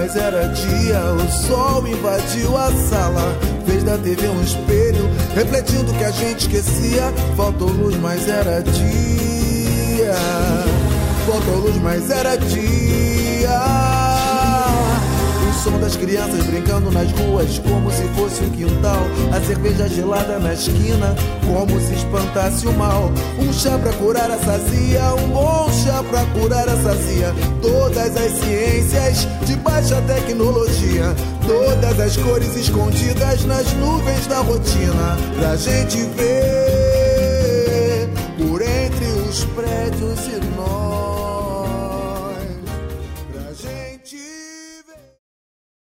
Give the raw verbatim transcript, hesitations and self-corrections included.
mas era dia. O sol invadiu a sala, fez da T V um espelho, refletindo que a gente esquecia. Faltou luz, mas era dia. Faltou luz, mas era dia. O som das crianças brincando nas ruas, como se fosse um quintal. A cerveja gelada na esquina, como se espantasse o mal. Um chá pra curar a sazia, um bom chá pra curar a sazia. Todas as ciências de baixa tecnologia, todas as cores escondidas nas nuvens da rotina, pra gente ver por entre os prédios e nós.